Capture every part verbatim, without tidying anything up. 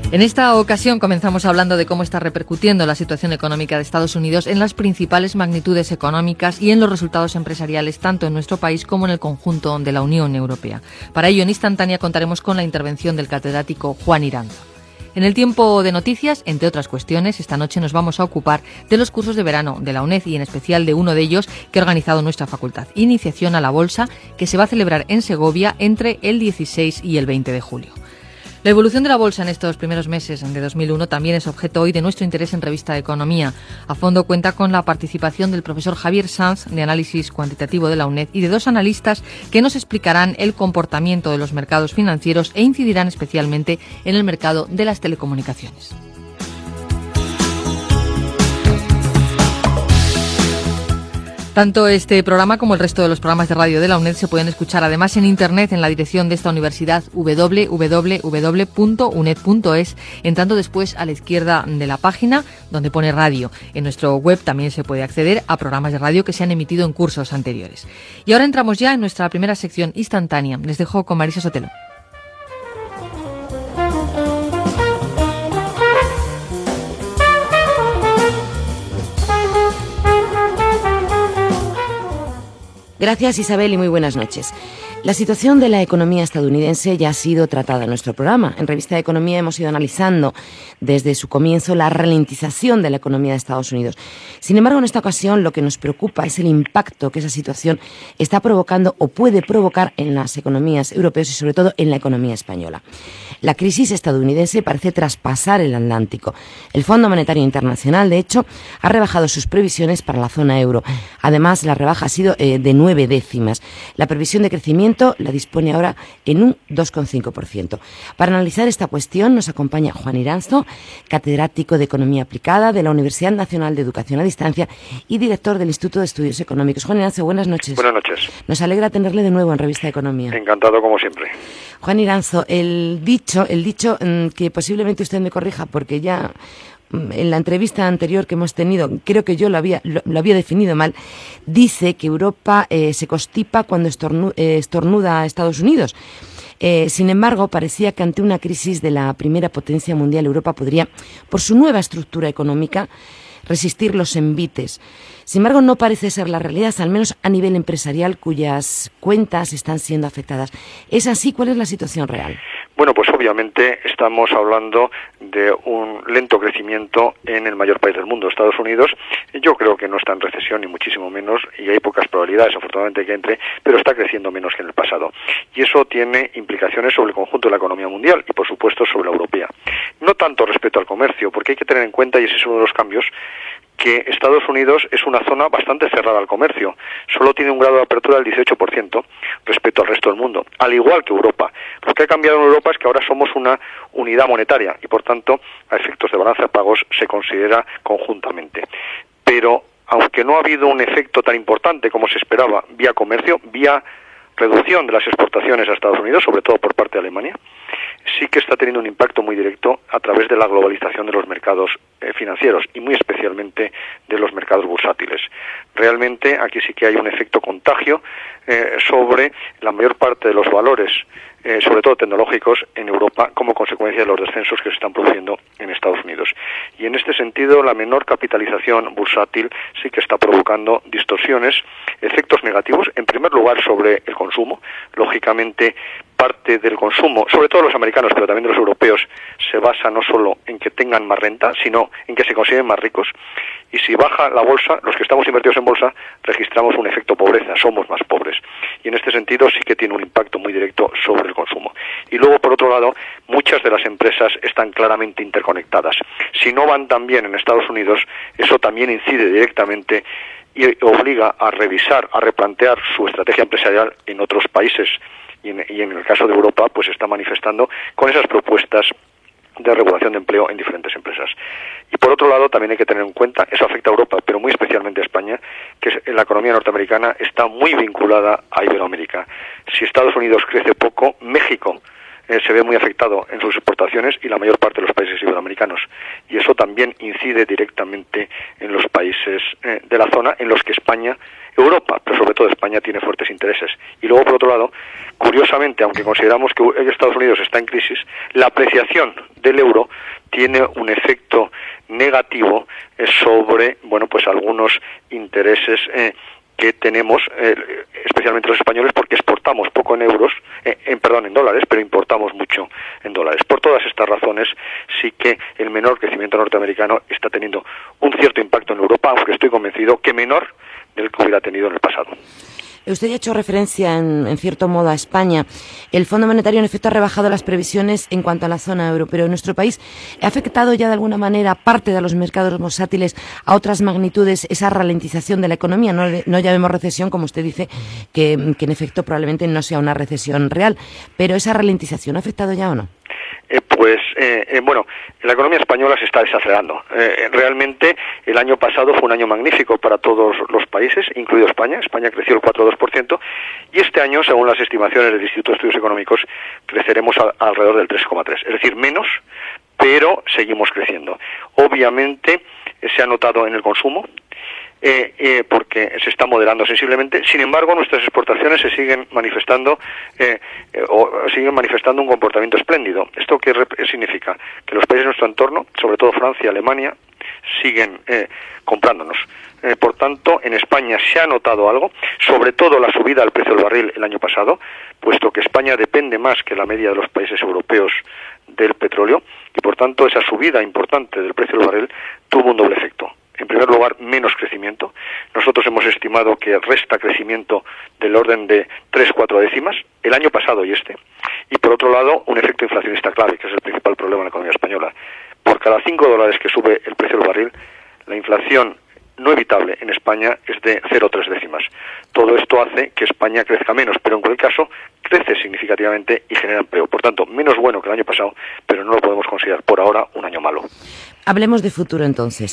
En esta ocasión comenzamos hablando de cómo está repercutiendo la situación económica de Estados Unidos en las principales magnitudes económicas y en los resultados empresariales tanto en nuestro país como en el conjunto de la Unión Europea. Para ello, en Instantánea contaremos con la intervención del catedrático Juan Iranzo. En el tiempo de noticias, entre otras cuestiones, esta noche nos vamos a ocupar de los cursos de verano de la UNED y en especial de uno de ellos que ha organizado nuestra facultad, Iniciación a la Bolsa, que se va a celebrar en Segovia entre el dieciséis y el veinte de julio. La evolución de la bolsa en estos primeros meses de dos mil uno también es objeto hoy de nuestro interés en Revista de Economía. A fondo cuenta con la participación del profesor Javier Sanz, de Análisis Cuantitativo de la UNED, y de dos analistas que nos explicarán el comportamiento de los mercados financieros e incidirán especialmente en el mercado de las telecomunicaciones. Tanto este programa como el resto de los programas de radio de la UNED se pueden escuchar además en Internet en la dirección de esta universidad doble u doble u doble u punto uned punto es, entrando después a la izquierda de la página donde pone radio. En nuestro web también se puede acceder a programas de radio que se han emitido en cursos anteriores. Y ahora entramos ya en nuestra primera sección instantánea. Les dejo con Marisa Sotelo. Gracias, Isabel, y muy buenas noches. La situación de la economía estadounidense ya ha sido tratada en nuestro programa. En Revista de Economía hemos ido analizando desde su comienzo la ralentización de la economía de Estados Unidos. Sin embargo, en esta ocasión lo que nos preocupa es el impacto que esa situación está provocando o puede provocar en las economías europeas y sobre todo en la economía española. La crisis estadounidense parece traspasar el Atlántico. El Fondo Monetario Internacional, de hecho, ha rebajado sus previsiones para la zona euro. Además, la rebaja ha sido eh, de nueve décimas. La previsión de crecimiento la dispone ahora en un dos coma cinco por ciento. Para analizar esta cuestión nos acompaña Juan Iranzo, catedrático de Economía Aplicada de la Universidad Nacional de Educación a Distancia y director del Instituto de Estudios Económicos. Juan Iranzo, buenas noches. Buenas noches. Nos alegra tenerle de nuevo en Revista de Economía. Encantado, como siempre. Juan Iranzo, el dicho, el dicho que posiblemente usted me corrija porque ya en la entrevista anterior que hemos tenido, creo que yo lo había, lo, lo había definido mal, dice que Europa eh, se constipa cuando estornu, eh, estornuda a Estados Unidos. Eh, sin embargo, parecía que ante una crisis de la primera potencia mundial, Europa podría, por su nueva estructura económica, resistir los envites. Sin embargo, no parece ser la realidad, al menos a nivel empresarial, cuyas cuentas están siendo afectadas. ¿Es así? ¿Cuál es la situación real? Bueno, pues obviamente estamos hablando de un lento crecimiento en el mayor país del mundo, Estados Unidos. Yo creo que no está en recesión, ni muchísimo menos, y hay pocas probabilidades, afortunadamente, que entre, pero está creciendo menos que en el pasado. Y eso tiene implicaciones sobre el conjunto de la economía mundial y, por supuesto, sobre la europea. No tanto respecto al comercio, porque hay que tener en cuenta, y ese es uno de los cambios, que Estados Unidos es una zona bastante cerrada al comercio. Solo tiene un grado de apertura del dieciocho por ciento respecto al resto del mundo, al igual que Europa. Lo que ha cambiado en Europa es que ahora somos una unidad monetaria y, por tanto, a efectos de balanza de pagos se considera conjuntamente. Pero, aunque no ha habido un efecto tan importante como se esperaba vía comercio, vía reducción de las exportaciones a Estados Unidos, sobre todo por parte de Alemania, sí que está teniendo un impacto muy directo a través de la globalización de los mercados eh, financieros y muy especialmente de los mercados bursátiles. Realmente aquí sí que hay un efecto contagio eh, sobre la mayor parte de los valores, eh, sobre todo tecnológicos, en Europa como consecuencia de los descensos que se están produciendo en Estados Unidos. Y en este sentido, la menor capitalización bursátil sí que está provocando distorsiones, efectos negativos, en primer lugar sobre el consumo. Lógicamente, parte del consumo, sobre todo los americanos, pero también de los europeos, se basa no solo en que tengan más renta, sino en que se consideren más ricos. Y si baja la bolsa, los que estamos invertidos en bolsa, registramos un efecto pobreza, somos más pobres. Y en este sentido sí que tiene un impacto muy directo sobre el consumo. Y luego, por otro lado, muchas de las empresas están claramente interconectadas. Si no van tan bien en Estados Unidos, eso también incide directamente y obliga a revisar, a replantear su estrategia empresarial en otros países. Y en, y en el caso de Europa, pues se está manifestando con esas propuestas de regulación de empleo en diferentes empresas. Y por otro lado, también hay que tener en cuenta, eso afecta a Europa, pero muy especialmente a España, que la economía norteamericana está muy vinculada a Iberoamérica. Si Estados Unidos crece poco, México eh, se ve muy afectado en sus exportaciones y la mayor parte de los países iberoamericanos. Y eso también incide directamente en los países eh, de la zona en los que España, Europa, pero sobre todo España, tiene fuertes intereses. Y luego, por otro lado, curiosamente, aunque consideramos que Estados Unidos está en crisis, la apreciación del euro tiene un efecto negativo eh, sobre, bueno, pues algunos intereses eh, que tenemos, eh, especialmente los españoles, porque exportamos poco en euros, eh, en perdón, en dólares, pero importamos mucho en dólares. Por todas estas razones, sí que el menor crecimiento norteamericano está teniendo un cierto impacto en Europa, aunque estoy convencido que menor del que hubiera tenido en el pasado. Usted ya ha hecho referencia, en, en cierto modo, a España. El Fondo Monetario, en efecto, ha rebajado las previsiones en cuanto a la zona euro, pero en nuestro país ha afectado ya de alguna manera, aparte de los mercados bursátiles, a otras magnitudes esa ralentización de la economía. No, no llamemos recesión, como usted dice, que, que en efecto probablemente no sea una recesión real, pero esa ralentización ¿ha afectado ya o no? Eh, pues, eh, eh, bueno, la economía española se está desacelerando. Eh, realmente, el año pasado fue un año magnífico para todos los países, incluido España. España creció el cuatro coma dos por ciento y este año, según las estimaciones del Instituto de Estudios Económicos, creceremos a, a alrededor del tres coma tres. Es decir, menos, pero seguimos creciendo. Obviamente, eh, se ha notado en el consumo, Eh, eh, porque se está moderando sensiblemente. Sin embargo, nuestras exportaciones se siguen manifestando eh, eh, o siguen manifestando un comportamiento espléndido. ¿Esto qué significa? Que los países de nuestro entorno, sobre todo Francia, Alemania, siguen eh, comprándonos. Eh, por tanto, en España se ha notado algo, sobre todo la subida del precio del barril el año pasado, puesto que España depende más que la media de los países europeos del petróleo, y por tanto esa subida importante del precio del barril tuvo un doble efecto. En primer lugar, menos crecimiento. Nosotros hemos estimado que resta crecimiento del orden de tres, cuatro décimas, el año pasado y este. Y por otro lado, un efecto inflacionista clave, que es el principal problema en la economía española. Por cada cinco dólares que sube el precio del barril, la inflación no evitable en España es de cero coma tres décimas. Todo esto hace que España crezca menos, pero en cualquier caso crece significativamente y genera empleo. Por tanto, menos bueno que el año pasado, pero no lo podemos considerar por ahora un año malo. Hablemos de futuro entonces.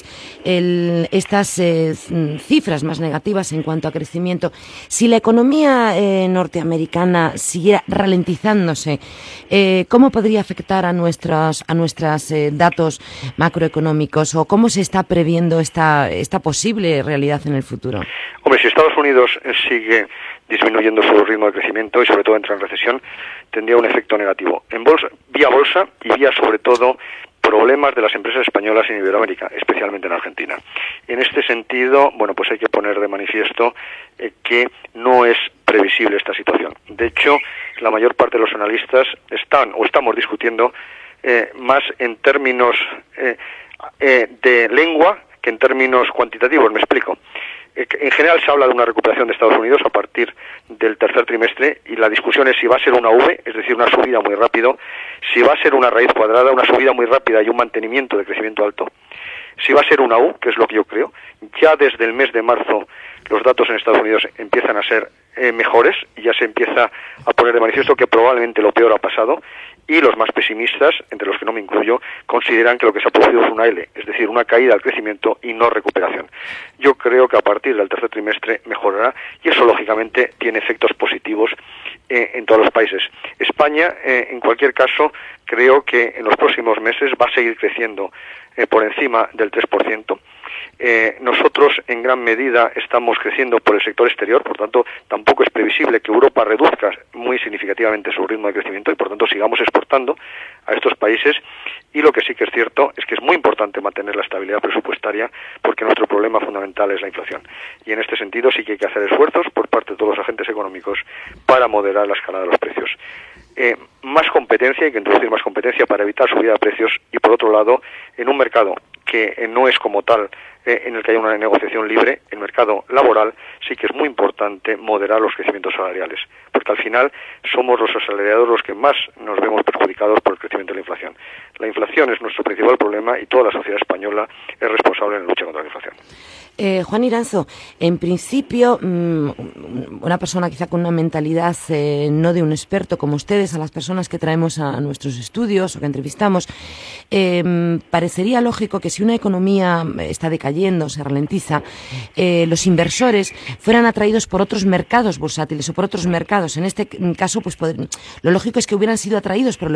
El, estas eh, cifras más negativas en cuanto a crecimiento, si la economía eh, norteamericana siguiera ralentizándose, eh, ¿cómo podría afectar a nuestros a nuestros eh, datos macroeconómicos o cómo se está previendo esta, esta posible realidad en el futuro? Hombre, si Estados Unidos sigue disminuyendo su ritmo de crecimiento y sobre todo entra en recesión, tendría un efecto negativo. En bolsa, vía bolsa y vía sobre todo problemas de las empresas españolas en Iberoamérica, especialmente en Argentina. En este sentido, bueno, pues hay que poner de manifiesto eh, que no es previsible esta situación. De hecho, la mayor parte de los analistas están o estamos discutiendo eh, más en términos eh, eh, de lengua que en términos cuantitativos. Me explico. En general se habla de una recuperación de Estados Unidos a partir del tercer trimestre y la discusión es si va a ser una V, es decir, una subida muy rápido, si va a ser una raíz cuadrada, una subida muy rápida y un mantenimiento de crecimiento alto, si va a ser una U, que es lo que yo creo. Ya desde el mes de marzo los datos en Estados Unidos empiezan a ser eh, mejores y ya se empieza a poner de manifiesto que probablemente lo peor ha pasado, y los más pesimistas, entre los que no me incluyo, consideran que lo que se ha producido es una L, es decir, una caída al crecimiento y no recuperación. Yo creo que a partir del tercer trimestre mejorará y eso lógicamente tiene efectos positivos eh, en todos los países. España, eh, en cualquier caso, creo que en los próximos meses va a seguir creciendo eh, por encima del tres por ciento. Eh, nosotros en gran medida estamos creciendo por el sector exterior, por tanto tampoco es previsible que Europa reduzca muy significativamente su ritmo de crecimiento y por tanto sigamos exportando a estos países. Y lo que sí que es cierto es que es muy importante mantener la estabilidad presupuestaria porque nuestro problema fundamental es la inflación. Y en este sentido sí que hay que hacer esfuerzos por parte de todos los agentes económicos para moderar la escalada de los precios. Eh, más competencia, hay que introducir más competencia para evitar subida de precios y por otro lado, en un mercado que eh, no es como tal eh, en el que hay una negociación libre, el mercado laboral, sí que es muy importante moderar los crecimientos salariales, porque al final somos los asalariados los que más nos vemos perjudicados por el crecimiento de la inflación. La inflación es nuestro principal problema y toda la sociedad española es responsable en la lucha contra la inflación. Eh, Juan Iranzo, en principio, mmm, una persona quizá con una mentalidad eh, no de un experto como ustedes, a las personas que traemos a, a nuestros estudios o que entrevistamos, eh, parecería lógico que si una economía está decayendo, se ralentiza, eh, los inversores fueran atraídos por otros mercados bursátiles o por otros mercados. En este caso, pues poder, lo lógico es que hubieran sido atraídos por el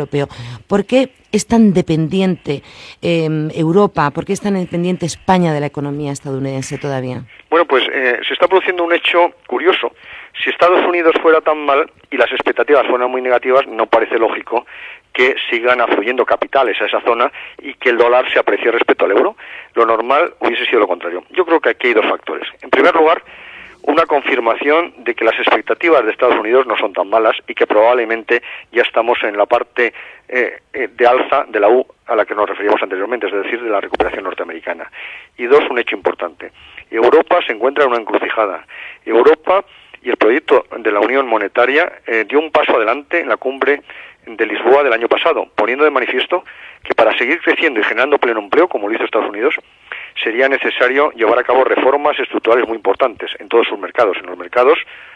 Europeo. ¿Por qué es tan dependiente eh, Europa? ¿Por qué es tan dependiente España de la economía estadounidense todavía? Bueno, pues eh, se está produciendo un hecho curioso. Si Estados Unidos fuera tan mal y las expectativas fueran muy negativas, no parece lógico que sigan afluyendo capitales a esa zona y que el dólar se aprecie respecto al euro. Lo normal hubiese sido lo contrario. Yo creo que aquí hay dos factores. En primer lugar, una confirmación de que las expectativas de Estados Unidos no son tan malas y que probablemente ya estamos en la parte eh, de alza de la U a la que nos referíamos anteriormente, es decir, de la recuperación norteamericana. Y dos, un hecho importante. Europa se encuentra en una encrucijada. Europa y el proyecto de la Unión Monetaria eh, dio un paso adelante en la cumbre de Lisboa del año pasado, poniendo de manifiesto que para seguir creciendo y generando pleno empleo, como lo hizo Estados Unidos, sería necesario llevar a cabo reformas estructurales muy importantes en todos sus mercados, en los mercados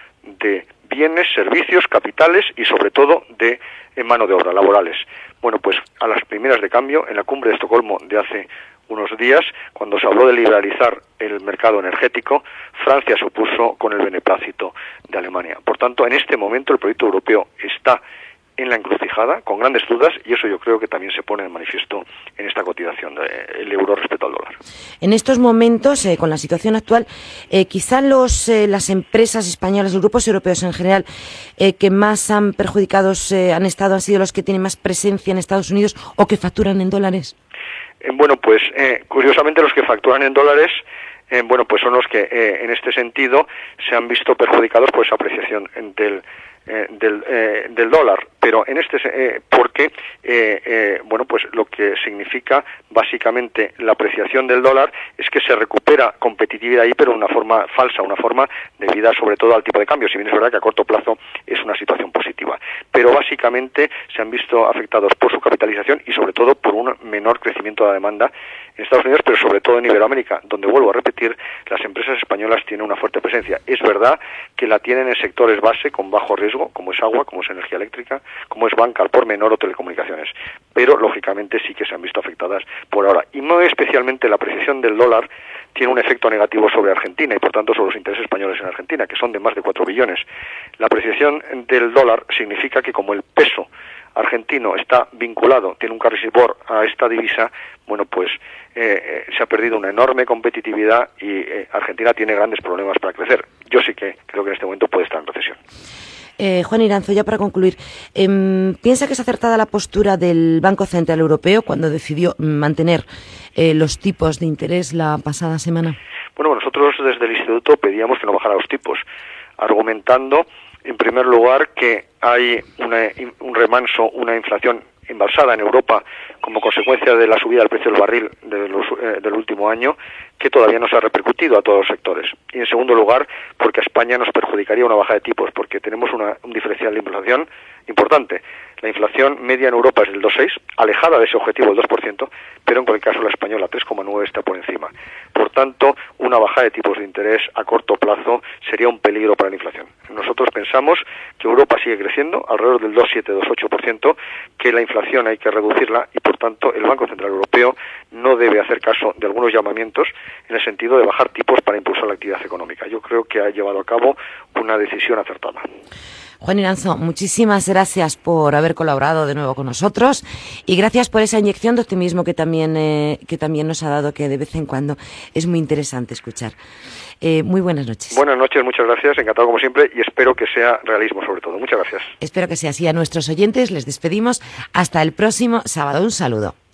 de bienes, servicios, capitales y sobre todo de mano de obra, laborales. Bueno, pues a las primeras de cambio, en la cumbre de Estocolmo de hace unos días, cuando se habló de liberalizar el mercado energético, Francia se opuso con el beneplácito de Alemania. Por tanto, en este momento el proyecto europeo está en la encrucijada, con grandes dudas, y eso yo creo que también se pone de manifiesto en esta cotización del euro respecto al dólar. En estos momentos, eh, con la situación actual, eh, quizá los, eh, las empresas españolas, los grupos europeos en general, eh, que más han perjudicados eh, han estado, han sido los que tienen más presencia en Estados Unidos o que facturan en dólares. Eh, bueno, pues eh, curiosamente los que facturan en dólares, eh, bueno, pues son los que eh, en este sentido se han visto perjudicados por esa apreciación del Eh, del, eh, del dólar, pero en este eh, porque eh, eh, bueno, pues lo que significa básicamente la apreciación del dólar es que se recupera competitividad ahí, pero de una forma falsa, una forma debida sobre todo al tipo de cambio, si bien es verdad que a corto plazo es una situación positiva, pero básicamente se han visto afectados por su capitalización y sobre todo por un menor crecimiento de la demanda en Estados Unidos, pero sobre todo en Iberoamérica, donde, vuelvo a repetir, las empresas españolas tienen una fuerte presencia. Es verdad que la tienen en sectores base con bajo riesgo, como es agua, como es energía eléctrica, como es banca al por menor o telecomunicaciones, pero lógicamente sí que se han visto afectadas por ahora. Y muy especialmente la apreciación del dólar tiene un efecto negativo sobre Argentina y por tanto sobre los intereses españoles en Argentina, que son de más de cuatro billones. La apreciación del dólar significa que como el peso argentino está vinculado, tiene un carricibor a esta divisa, bueno, pues eh, eh, se ha perdido una enorme competitividad y eh, Argentina tiene grandes problemas para crecer. Yo sí que creo que en este momento puede estar en recesión. Eh, Juan Iranzo, ya para concluir, eh, ¿piensa que es acertada la postura del Banco Central Europeo cuando decidió mantener eh, los tipos de interés la pasada semana? Bueno, nosotros desde el Instituto pedíamos que no bajara los tipos, argumentando en primer lugar que hay una, un remanso, una inflación embalsada en Europa como consecuencia de la subida del precio del barril de los, eh, del último año, que todavía no se ha repercutido a todos los sectores. Y en segundo lugar, porque a España nos perjudicaría una baja de tipos, porque tenemos una, un diferencial de inflación importante. La inflación media en Europa es del dos coma seis, alejada de ese objetivo del dos por ciento, pero en cualquier caso la española tres coma nueve está por encima. Por tanto, una bajada de tipos de interés a corto plazo sería un peligro para la inflación. Nosotros pensamos que Europa sigue creciendo alrededor del dos coma siete, dos coma ocho por ciento, que la inflación hay que reducirla y por tanto el Banco Central Europeo no debe hacer caso de algunos llamamientos en el sentido de bajar tipos para impulsar la actividad económica. Yo creo que ha llevado a cabo una decisión acertada. Juan Iranzo, muchísimas gracias por haber colaborado de nuevo con nosotros y gracias por esa inyección de optimismo que también eh, que también nos ha dado, que de vez en cuando es muy interesante escuchar. Eh, muy buenas noches. Buenas noches, muchas gracias, encantado como siempre y espero que sea realismo sobre todo. Muchas gracias. Espero que sea así. A nuestros oyentes les despedimos hasta el próximo sábado. Un saludo.